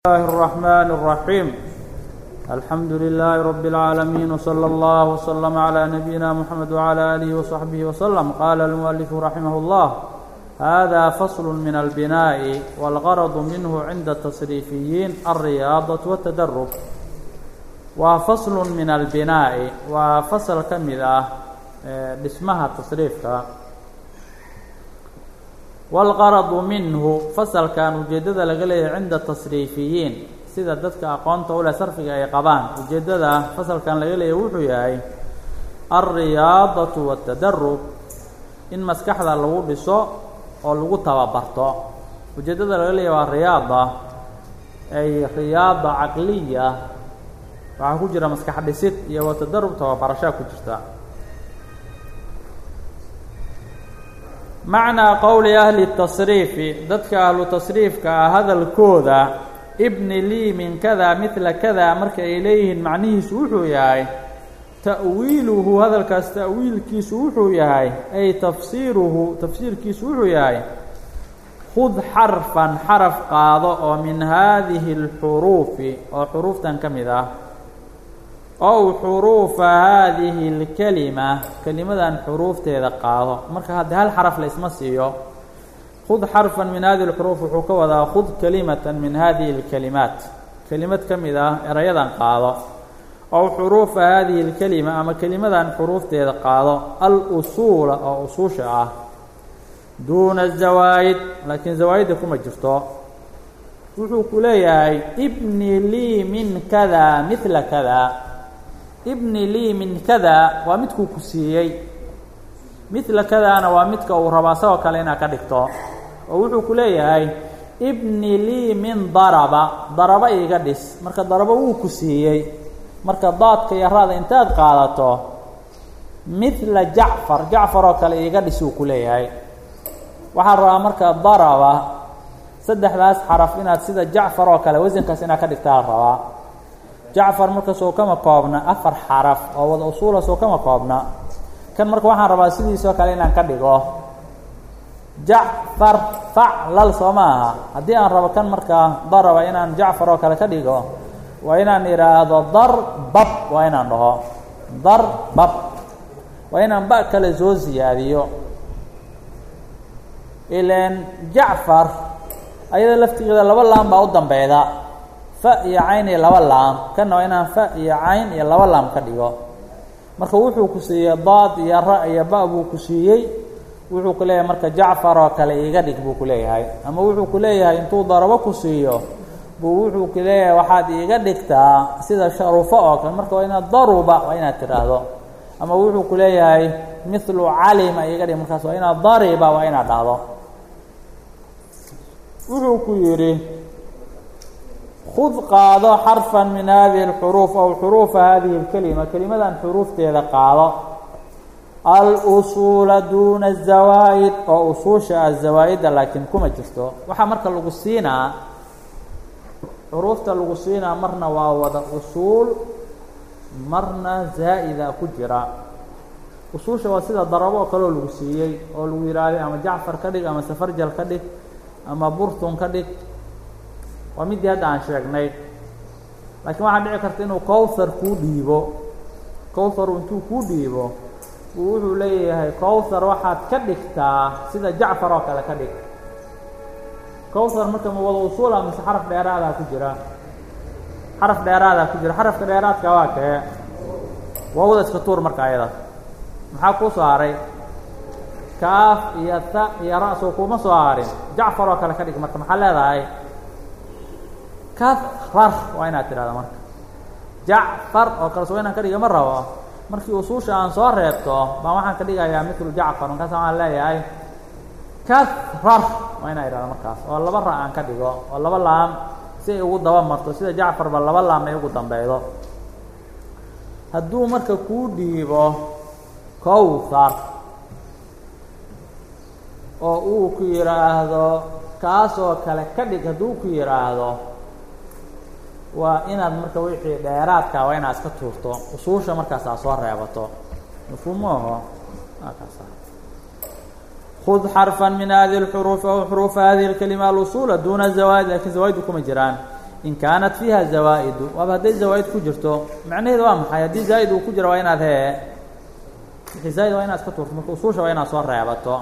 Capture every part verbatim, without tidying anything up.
الله الرحمن الرحيم الحمد لله رب العالمين وصلى الله وسلم على نبينا محمد وعلى آله وصحبه وسلم. قال المؤلف رحمه الله: هذا فصل من البناء والغرض منه عند التصريفيين الرياضة والتدرب. وفصل من البناء وفصل كمذا باسمها تصريفك. والغرض منه فصل كان ujeedada laga leeyahay cinda tasriifiyiin sida dadka aqoonta u leh sarfiga ay qabaan. ujeedada fasalkan laga leeyahay wuxuu yahay الرياضة والتدرب, in maskaxda lagu dhiso oo lagu tababarto. ujeedada laga leeyahay waa riyaada ay riyaada caqliya, waxa ku jira maskax dhisid iyo tadarrub tababarasho ku jirta. معنى قول أهل التصريف dadka ahlu tasriifka hadalkooda ibni lii min kada mithla kada marka ay leeyihiin macnihiisu wuxuu yahay ta'wiiluhu, hadalkaas ta'wiilkiisu wuxuu yahay ay tafsiiruhu, tafsiirkiisu wuxuu yahay khud xarfan xaraf qaado oo min haadihi اlxuruufi oo xuruuftan ka mid ah, ow xuruufa haadihi اlkelima kelimadan xuruufteeda qaado. marka haddii hal xaraf la isma siiyo, khud xarfan min hadihi اlxuruuf wuxuu ka wadaa khud kalimatan min hadihi اlkelimaat, kelimad ka mid ah erayadan qaado. ow xuruufa haadihi اlkelima ama kelimadan xuruufteeda qaado, al-usuula oo usuusha ah, duuna zawaa'id laakiin zawaa'idda kuma jirto. wuxuu ku leeyahay ibni lii min kada mithla kada. ibni lii min kada waa midkuu ku siiyey, mithla kadana waa midka uu rabaa sagoo kale inaad ka dhigto. oo wuxuu ku leeyahay ibni lii min daraba, daraba iiga dhis. marka daraba wuu ku siiyey, marka daadka iyo raada intaad qaadato mithla jacfar, jacfar oo kale iiga dhis uu ku leeyahay. waxaa rabaa marka daraba saddexdaas xaraf inaad sida jacfar oo kale wasankaas inaad ka dhigtaa rabaa. jacfar marka soo kama koobna afar xaraf oo wada usuula soo kama koobna. kan marka waxaan rabaa sidiisoo kale inaan ka dhigo jacfar faclal soo maaha. haddii aan rabo kan marka daraba inaan jacfar oo kale ka dhigo, waa inaan idhaahdo darbab, waa inaan dhaho darbab, waa inaan ba kale soo siyaadiyo. ilaan jacfar ayada laftigeeda laba laam baa u dambeyda, fa iyo cayn iyo laba laam. kanna waa inaan fa iyo cayn iyo laba laam ka dhigo. marka wuxuu ku siiyey daad iyo ra iyo ba buu ku siiyey. wuxuu ku leeyahay marka jacfar oo kale iiga dhig buu ku leeyahay. ama wuxuu ku leeyahay intuu darabo ku siiyo buu wuxuu ku leeyahay waxaad iiga dhigtaa sida sharufo oo kale. marka waa inaad daruba waa inaad tidhaahdo. ama wuxuu ku leeyahay mithlu calima iiga dhig, markaas waa inaad dariba waa inaad dhahdo. wuxuu ku yidhi khud qaado xarfan min hadihi اlxuruuf aw xuruufa hadihi اlkelima, kelimadan xuruufteeda qaado. al-usuula duuna الzawaa'id oo usuusha ah zawaa'idda laakiin kuma jirto. waxaa marka lagu siinaa xuruufta lagu siinaa marna waa wada usuul, marna zaa'ida ku jira. usuusha waa sida darabo oo kaleo lagu siiyey oo lagu yidhaahday ama jacfar ka dhig ama safarjal ka dhig ama burtun ka dhig. waa midii hadda aan sheegnay. laakiin waxaa dhici karta inuu cowthar kuu dhiibo. cowthar intuu kuu dhiibo uu wuxuu leeyahay cowthar waxaad ka dhigtaa sida jacfar oo kale ka dhig. cowthar marka ma wada usuula mise xaraf dheeraadaa ku jira? xaraf dheeraadaa ku jira. xarafka dheeraadka waa kee? waawda iska tuur marka ayada. maxaa kuu soo haray? kaaf iyo ta iyo ra-soo kuma soo harin. jacfar oo kale ka dhig. marka maxaa leedahay? kahrar waa inaad tidhahda. marka jacfar oo kale soo inaan ka dhiga ma rabo. markii usuusha aan soo reebto baan waxaan ka dhigayaa mithlu jacfar. markaas waxaan leeyahay kahrar waa inaa idhahda markaas. oo laba ra aan ka dhigo oo laba laam si ay ugu daba marto, sida jacfarba laba laam ay ugu dambeydo. hadduu marka kuu dhiibo cowthar oo uu ku yidhaahdo kaasoo kale ka dhig, hadduu ku yidhaahdo waa inaad marka wixii dheeraadka waa inaad iska tuurto. usuusha markaas aad soo reebato. mafhuumaho akaasa خذ حرفا من هذه الحروف أو حروف هذه الكلمة الأصول دون الزوائد، لكن زوائد كما جران in kaanat fiiha zawaa'idu waaba hadday zawaa'id ku jirto macnaheedu waa maxay haddii zaa'id uu ku jiro waa inaad hee wixii zaa'id waa inaad iska tuurto marka usuusha waa inaad soo reebato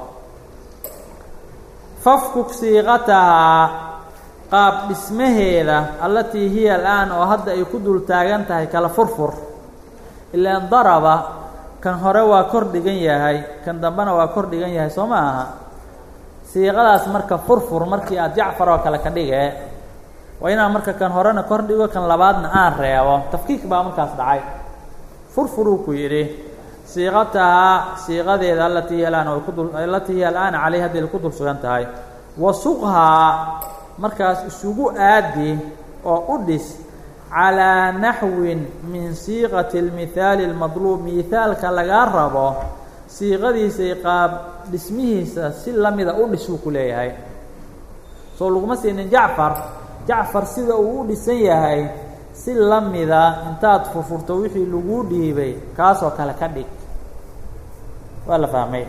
fafkuk siiqatahaa qaab dhismaheeda allatii hiya al'aan oo hadda ay ku dul taagan tahay kala furfur ilaan daraba kan hore waa kor dhigan yahay kan dambena waa kor dhigan yahay soo ma aha siiqadaas marka furfur markii aad jacfar oo kale ka dhige waa inaan marka kan horena kor dhigo kan labaadna aan reebo tafkiik baa markaas dhacay furfuruu ku yidhi siiqatahaa siiqadeeda allatii hiya al'aan oo ku dul allatii hiya al'aan calayha hadday ku dul sugan tahay wasuqhaa markaas isugu aadi oo u dhis calىa naxwin min siiqati اlmithaali اlmadluub mihaalka lagaa rabo siiqadiisay qaab dhismihiisa si lamida u dhisuu ku leeyahay soo laguma siinin jacfar jacfar sida uu u dhisan yahay si lamida intaad furfurto wixii laguu dhiibay kaasoo kale ka dhig waa la fahmay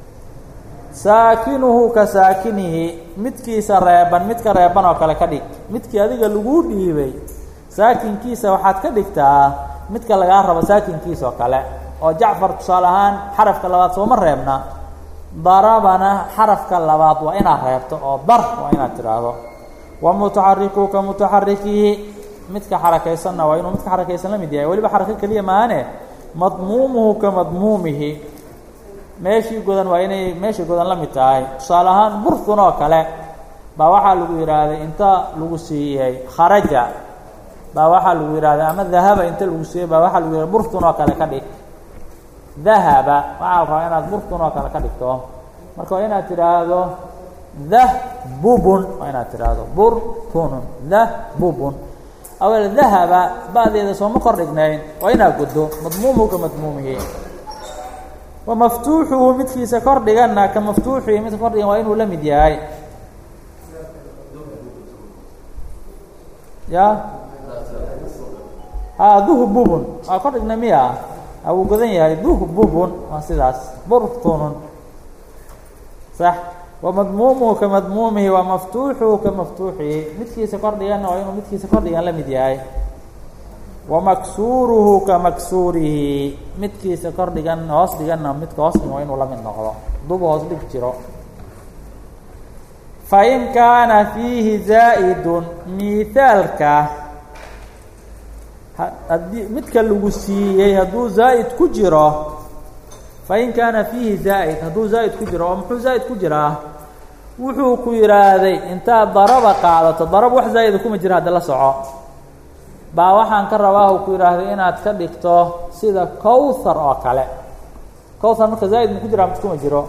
saakinuhu ka saakinihi midkiisa reeban midka reeban oo kale ka dhig midkii adiga laguu dhiibay saakinkiisa waxaad ka dhigtaa midka lagaa rabo saakinkiisa oo kale oo jacfar tusaale ahaan xarafka labaad sooma reebna darabana xarafka labaad waa inaad reebto oo dar waa inaad tidhaahdo wa mutaxariku ka mutaxarikihi midka xarakaysanna waa inuu midka xarakaysan la mid yahay weliba xarako keliya maahane madmuumuhu ka madmuumihi meeshii godan waa inay meeshii godan la mid tahay tusaale ahaan burtun oo kale baa waxaa lagu yidhaahday inta lagu siiyey kharaja baa waxaa lagu yidhahday ama dahaba inta lagu siiyey baa waxaa lagu yidhahday burtun oo kale ka dhig dahaba waxaa la rabaa inaad burtun oo kale ka dhigto marka waa inaad tidhaahdo dahbubun waa inaad tidhaahdo burtunun dahbubun awel dahaba ba'deeda sooma kor dhignayn waa inaad guddo madmuumuhu ka madmuumihi wa maftuuxuhu midkiisa kor dhiganna ka maftuuxihi midka kor dhigan waa inuu la mid yahay ya ha duhbubun waa kor dhigna miya wuu godan yahay duhbubun waa sidaas burtunun sax wa madmuumuhu ka madmuumihi wa maftuuxuhu ka maftuuxihi midkiisa kor dhiganna waa inuu midkiisa kor dhigan la mid yahay wa maksuuruhu ka maksuurihi midkiisa kor dhigan hoos dhiganna midka hoos dhigan waa inuu la mid noqdo duba hoos dhig jiro fain kaana fiihi zaa'idun mihaalka haddii midka lagu siiyey hadduu zaa'id ku jiro fain kaana fiihi zaa'id hadduu zaa'id ku jiro oo muxuu zaa'id ku jiraa wuxuu ku yidhaahday intaad daraba qaadato darab wax zaa'ida kuma jira hadda la soco baa waxaan ka rabaa uu ku yidhaahday inaad ka dhigto sida cowthar oo kale cowthar marka zaa'id ma ku jiraa mid kuma jiro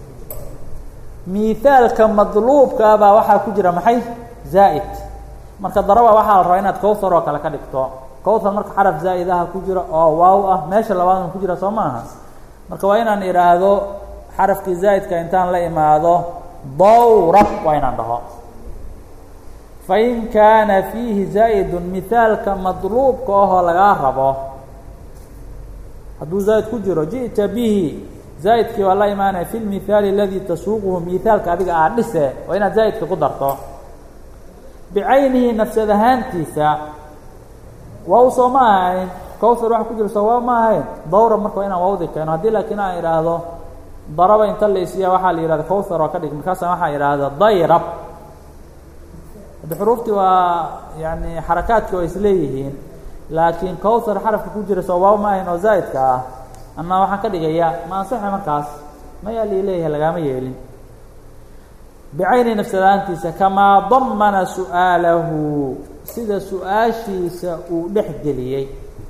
mihaalka madluubka baa waxaa ku jira maxay zaa'id marka daraba waxaa la rabaa inaad cowthar oo kale ka dhigto cowthar marka xaraf zaa'idaha ku jira oo waaw ah meesha labaadna ku jira soo maaha marka waa inaan idhaahdo xarafkii zaa'idka intaan la imaado dawrab waa inaan dhaho fain kaana fiihi zaa'idun mihaalka madluubka ahoo lagaa rabo hadduu zaa'id ku jiro ji'ta bihi zaa'idkii waa la imaanaya fi lmithaali aladii tasuuquhu mihaalka adiga aad dhise waa inaad zaa'idka ku darto bicaynihi nafsad ahaantiisa waaw soo ma ahayn cowthar waxa ku jira soo waaw ma ahayn dawrab marka waa inaan waawdi keeno haddii laakiin aan idhaahdo daraba inta la isiya waxaa la yihahda cowthar oo ka dhig markaasa waxaa idhaahda dayrab haddi xuruuftii waa yani xarakaadki waa isleeyihiin laakiin cowthar xarafka ku jira soo waaw ma ahayn oo zaa'idka ah anna waxaan ka dhigaya ma ansaxe markaas mayaa lii leeyahay lagaama yeelin bicayni nafsadaantiisa kamaa damana su'aalahu sida su-aashiisa uu dhex geliyey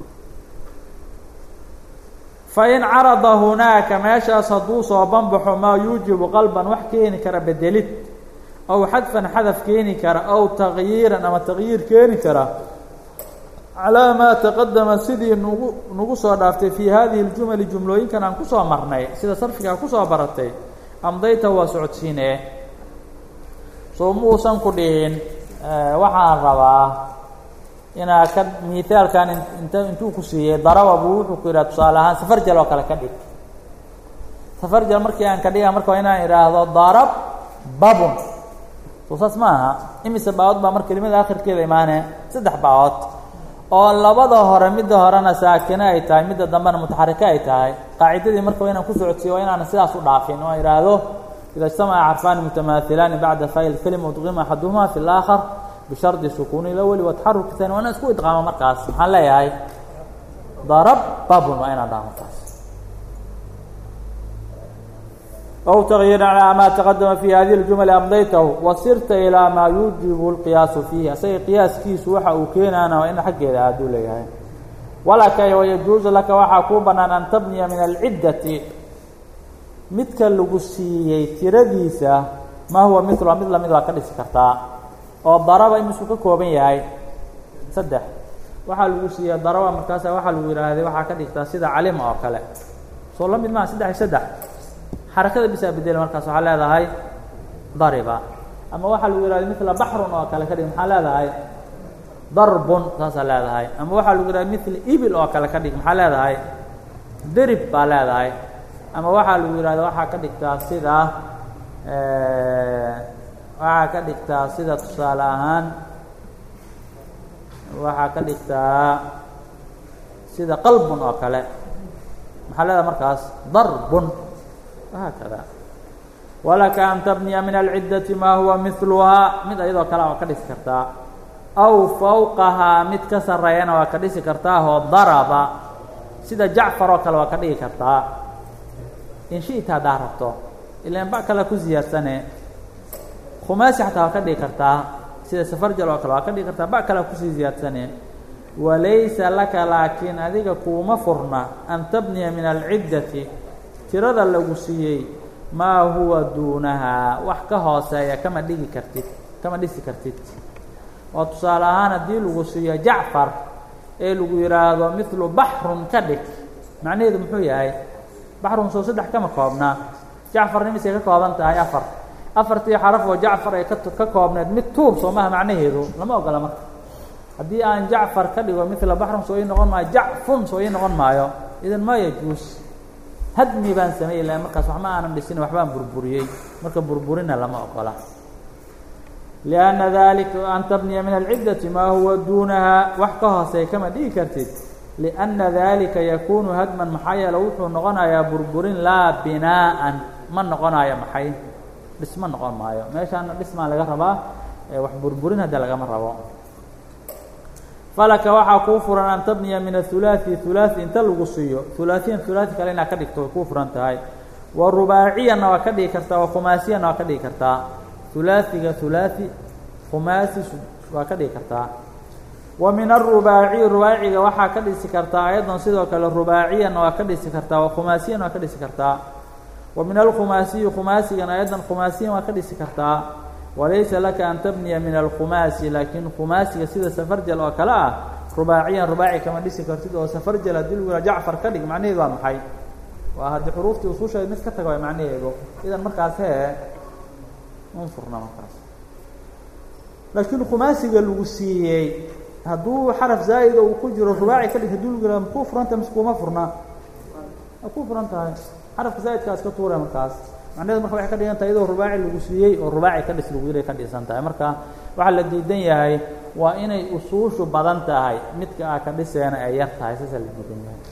fain carada hunaaka meeshaas hadduu soo banbaxo maa yuujibu qalban wax keeni kara bedelid aw xadfan xadaf keeni kara aw tagyiiran ama tagyiir keeni kara calaa maa taqadama sidii nagu nagu soo dhaaftay fii hadihi اljumali jumlooyinkan aan kusoo marnay sida sarfigaa kusoo baratay amdayta waa socodsiinee soo muusan ku dhihin waxaan rabaa inaa ka mihaalkan int intuu ku siiyey daraba buu wuxuu ku yidhaha tusaale ahaan safarjal oo kale ka dhig safarjal markii aan ka dhiga marka waa inaan idhaahdo darab babun tusaas maaha imise baawad baa mar kelimada aakhirkeeda imaanee saddex baawad oo labada hore midda horena saakine ay tahay midda dambena mutaxarike ay tahay qaacidadii marka waa inaan ku socodsiiyo waa inaan sidaas u dhaafin oo idhaahdo ida ijtamaca xarfaani mutamaahilaani bacda fa'il kelima udqima axaduhuma fi اlaakhar bishardi sukuuni اlawali wa taxaruki tani waa inaan isku idqaamo markaas maxaan leeyahay darab babun waa inaan dhaha markaas أو تغيير على ما تقدم في هذه الجمل أمضيته وصرت إلى ما يوجب القياس فيه أسي قياس كيس وحا وكينا أنا وإن حق إذا هدو لي ولك ويجوز لك وحا كوبنا أن تبني من العدة مثل اللقسية ترديسة ما هو مثل مثل مثل كدس كرتا أو ضرب إمسوك كوبين ياي صدح وحا اللقسية ضرب مركاسة وحا الويرة هذه وحا كدس سيدا علم أو كلا صلى الله عليه صدح صدح حركة بس بدل مركز على هذا هاي ضربة أما واحد يقول مثل بحر أو كلا كذي محل هذا هاي ضرب قاس على هذا هاي أما واحد يقول مثل إبل أو كلا كذي محل هذا هاي ضرب على هذا هاي أما واحد يقول هذا واحد كذي كاسيدا واحد كذي كاسيدا تصالحان واحد كذي كاسيدا قلب أو كلا محل هذا مركز ضرب وهكذا ولك أن تبني من العدة ما هو مثلها من أيضا كلام وكدس كرتا أو فوقها متكسر رينا وكدس كرتاه ضرب سيدا جعفر وكلا وكدس كرتا إن شئت دارته إلا أن بعد كلا كزية سنة خماسي حتى وكدس كرتا سيدا سفرجل وكلا وكدس كرتا بعد كلا كزية سنة وليس لك لكن هذيك كوما فرنا أن تبني من العدة tirada lagu siiyay ma huwa duunaha wax ka hooseeya kama dhigi kartid kama dhisi kartid oo tusaale ahaan hadii lagu siiyo Jacfar ee lagu yiraahdo mithlu bahrun kadik macnaheedu muxuu yahay bahrun soo saddex kama koobna Jacfar nimise ka kooban tahay afar afartii xaraf oo Jacfar ay ka koobneed mid tuub soo ma macnaheedu lama ogola marka hadii aan Jacfar ka dhigo mithla bahrun soo noqon maayo Jacfun soo noqon maayo idan ma yajuus هدمي بان سمي إلا مركز وحما أنا مدسين وحبان بربوريي مركز بربورنا لما أقوله لأن ذلك أن تبني من العدة ما هو دونها وحكها سيكما دي كرتد لأن ذلك يكون هدما محايا لوحو نغنى يا بربورين لا بناء من نغنى يا محايا بس من نغنى معايا ماشي أنا بس ما لغربا وح بربورين هذا لغا مرة فلك وحا كفرا أن تبني من الثلاثي ثلاثي انت القصية ثلاثين ثلاثي كلنا كدك كفرا انتهاي والرباعيا وكدي كرتا وخماسيا وكدي كرتا ثلاثي ثلاثي خماسي وكدي كرتا ومن الرباعي الرباعي وحا كدي سكرتا أيضا سيدوك الرباعيا وكدي سكرتا وخماسيا وكدي سكرتا ومن الخماسي خماسيا أيضا خماسيا وكدي سكرتا وليس لك أن تبني من الخماسي لكن خماسي سيدة سفرجل وكلاء رباعيا رباعي كما ديسي كرتيد وسفرجل دلو جعفر كدق معنيه ذا محي وهذه حروفتي وصوشة نسكتك معنيه ذو إذا مركز هي انفرنا مركز لكن خماسي قالوسي هدو حرف زائد وكجر الرباعي كدق هدول قلم كفر أنت مسكو مفرنا كفر أنت حرف زائد كاسكتورة مركز macnaheedu marka waxa ka dhigan tahay rubaaci lagu siiyay oo rubaaci ka dhis lagu yiri ka dhisan tahay marka waxa la diidan yahay waa inay usuushu badan tahay midka aa ka dhisayna ay yar tahay sida la diidan yahay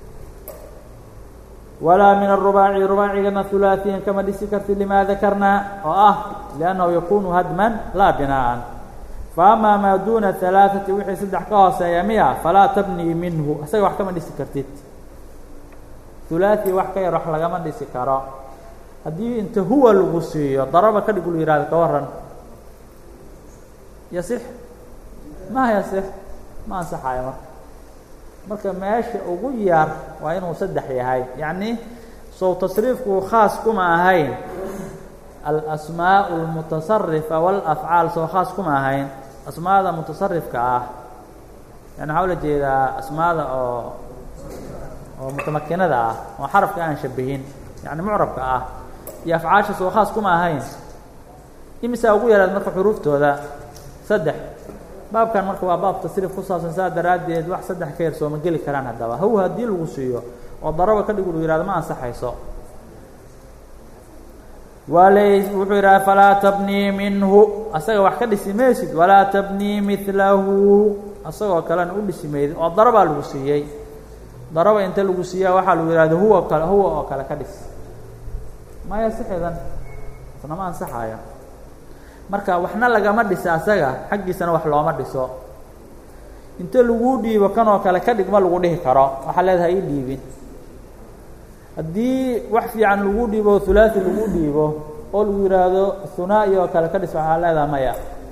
wala min ar-rubaaci rubaacigana thulaathiyan kama dhisi karti lima dhakarna oo ah laanahu yakunu hadman la binaan fama ma duna thalathati wixii saddex ka hooseeya miya fala tabni minhu asaga wax kama dhisi kartid thulaathi wax ka yar wax laga ma dhisi karo هذه أنت هو الوصية ضربة كده يقول يراد كورن يصح ما يصح ما صح يا مر مركب ماشي أغير وين وصدح يا هاي يعني صوت تصريفك خاصكم هاي الأسماء المتصرفة والأفعال سو خاصكم هاي أسماء هذا متصرف كأه يعني حاول تجي أسماء هذا أو أو متمكنة ده وحرف كأن شبهين يعني معرب كأه يفعاش سو خاصكم هاي إمسا أغير المركب حروفته هذا صدح باب كان مركب باب تصريف خصوصا ساد دراد واحد صدح خير سو من قال كلام هذا هو هدي الوصيه وضربه كده يقولوا يراد ما انصح يسو walays wuxuu yidhaha falaa tabnii minhu asaga wax ka dhisi maysid walaa tabnii midlahu asagoo kalena u dhisi maydid oo darabaa lagu siiyey daraba inta lagu siiyaa waxaa lagu yidhahda huwa kale huwa oo kale ka dhis maya sixidan isnama ansaxayo marka waxna lagama dhisa asaga xaggiisana wax looma dhiso inta lagu dhiibo kan oo kale ka dhigma lagu dhihi karo waxaa leedahay ii dhiibin haddii wax fiican lagu dhiibo hulaaثi lagu dhiibo oo lagu yidhaahdo hunaa'i oo kale ka dhis waxaa leedaha maya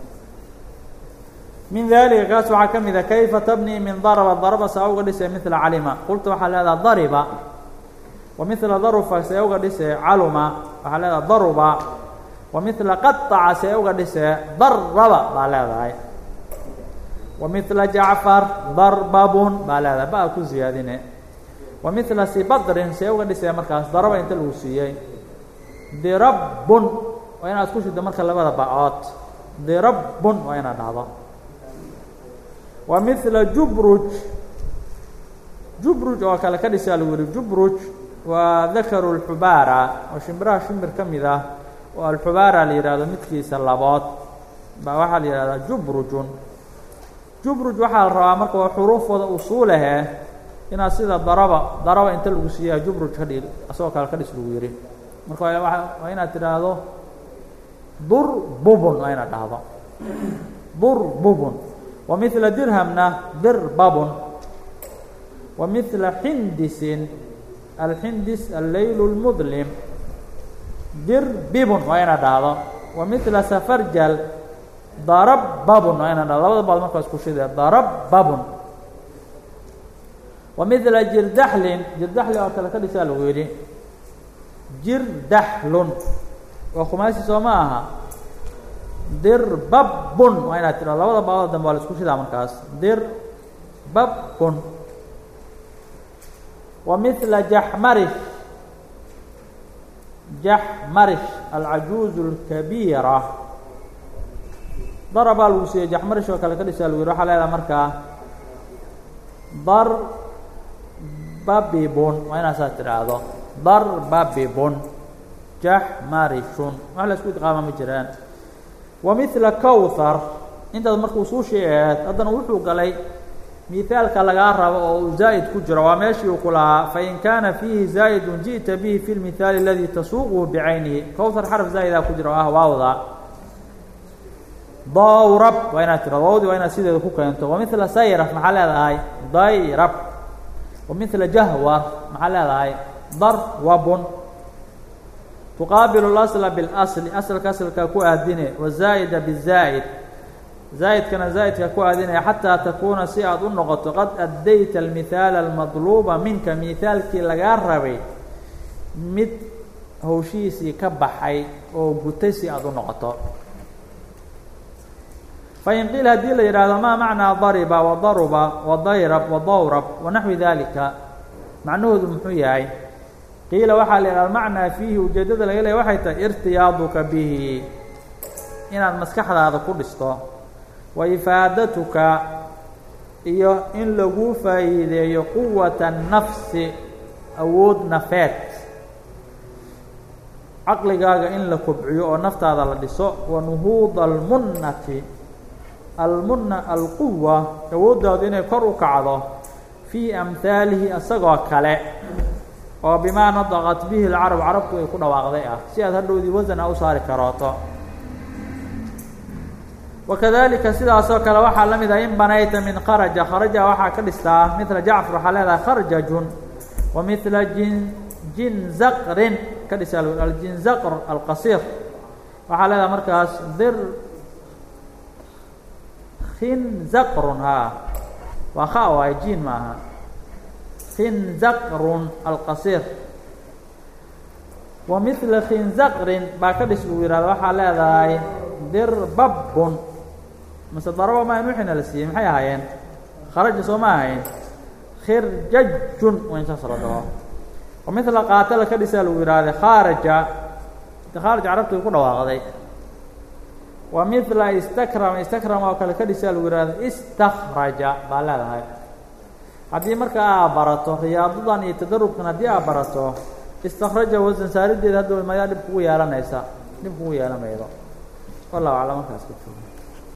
min dalika kaas waxaa ka mid a kayfa tabnii min darba darba saa uga dhisee mila calima qulta waxaa leedaha dariba wa mila darufa see uga dhisee caluma waxaa leedaha daruba wa mila qaطaca see uga dhisee daraba baa leedahay wa mila jacfar darbabun baa leedahay ba ku ziyaadine wa mila sibadrin see uga dhisee markaas daraba inta lagu siiyey dirabbun waa inaad ku shido marka labada bacood dirabbun waa inaad dhahdo wa mila jubruj jubruj oo kale ka dhisaa lagu yihi jubruj waa dakaru lxubaara oo shimbiraha shimbir ka mid ah oo alxubaara la yihahdo midkiisa labood baa waxaa la yihahdaa jubrujun jubruj waxaa la rabaa marka waa xuruufooda usuulahe inaad sida daraba daraba inta lagu siiyaa jubruj ka dhig asagoo kale ka dhis lagu yihi marka waa inaad tidhaahdo durbubun waa inaad dhahdo durbubun wa mila dirhamna dirbabun wa mila xindisin alxindis alleyl اlmudlim dirbibun waa inaad dhahdo wa mila safarjal darabbabun waa inaad dhahdo labada baad markaa isku shidee darabbabun wa mila jirdaxlin jirdaxli oo kale ka dhisaa lagu yidhi jirdaxlun waa khumaasi soo ma aha dirbabun waa inaad tidhahdo labada baadoo dambe waa la isku shidaa markaas dirbabun wa mila jaxmarish jaxmarish alcajuuز اlkabiira darabaa lagu siiyey jaxmarish oo kale ka dhisaa lagu yihi waxaa leedaha markaa darbabibun waa inaad saas tidhaahdo darbabibun jaxmarishun wax la isku idqaama ma jiraan wa mila kawthar intaas markuu suushii aheed haddana wuxuu galay mihaalka lagaa rabo oo uu zaa'id ku jiro waa meeshii uu ku lahaa fain kaana fiihi zaa'idun ji'ta bihi fi lmithaali aladii tasuuquhu bicaynihi kawthar xaraf zaa'idaa ku jira oo ah waawda dawrab waa inaad tiro waawdii waa inaad sideeda ku keento wa mila sayraf maxaa leedahay dayrab wa mila jahwar maxaa leedahay darwabun tuqaabilu اlasla biاlasli asalka asalkaa ku aadine wazaa'ida bizaa'id zaa'idkana zaa'idka ku aadinaya xataa takuuna si aad u noqoto qad addayta almithaala almadluuba minka mihaalkii lagaa rabay mid hawshihiisii ka baxay oo gutay si aad u noqoto fain qiil haddii la yidhaahdo maa macnaa dariba wadaruba wadayrab wadawrab wanaxwi dalika macnahoodu muxuu yahay qiila waxaa la yidhahda macnaa fiihi ujeeddada laga leeya waxay tahay irtiyaaduka bihi inaad maskaxdaada ku dhisto wa ifaadatuka iyo in lagu faa'iideeyo quwata nafsi awood nafeed caqligaaga in la kobciyo oo naftaada la dhiso wa nuhuuda almunnati almunna alquwa awooddaadu inay kor u kacdo fii amhaalihi asagoo kale oo bimaa nadaqat bihi lcarab carabtu ay ku dhawaaqday ah si aad hadhowdii wasan a u saari karooto wakadalika sidaasoo kale waxaa la mid ah in banayta min kharaja kharaja waxaa ka dhistaa mila jacfar waxaa leedahay kharjajun wa mila jin jinzaqrin ka dhisa aljinzaqr alqasiir waxaa leedahay markaas dir khinzaqrun haa waa kha waay jin maaha khinzaqrun alqasiir wa mila khinzaqrin baa ka dhis lagu yihahdo waxaa leedahay dirbabun mase daraba ma in wixina la siiyey maxay ahaayeen kharaja soo ma ahayn khirjajun waa in saas la dhaho wa mila qaatala ka dhisaa lagu yihahday khaaraja khaaraj carabtu ku dhawaaqday wa mila istakrama istakrama oo kale ka dhisaa lagu yihahdo istakraja baa leedahay haddii marka aa barato riyaadadan iyo tadarubkan haddii aa barato istakhraja wasan saarideeda hadda mayaa dhib kugu yeelanaysa dhib kugu yeelan maydo wallahu aclam markaas ku joogo